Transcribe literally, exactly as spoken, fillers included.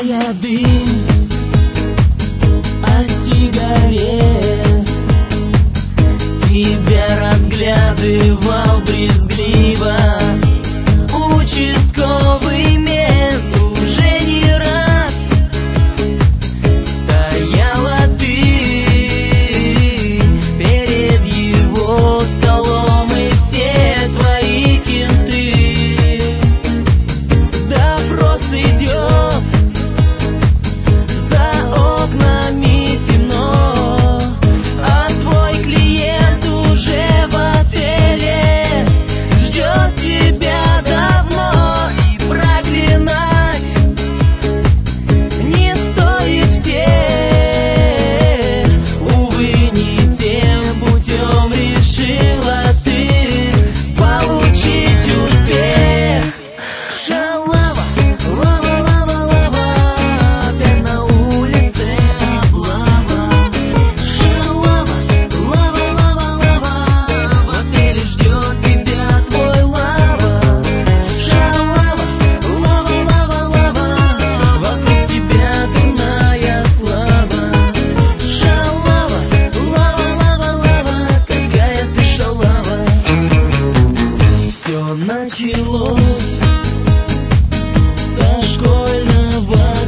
вдыхая дым от сигарет, тебя разглядывал брезгливо участковый мент. Уже не раз стояла ты перед его столом, и все твои кенты. Допрос идет, за окнами темно, а твой клиент уже в отеле ждет тебя давно. И проклинать не стоит всех, увы, не тем путем решила ты получить успех. Шалава, лава, лава, лава, опять на улице облава. Шалава, лава, лава, лава, в отеле ждет тебя твой лава. Шалава, лава, лава, лава, вокруг тебя дурная слава. Шалава, лава, лава, лава, какая ты шалава. Все началось со школьного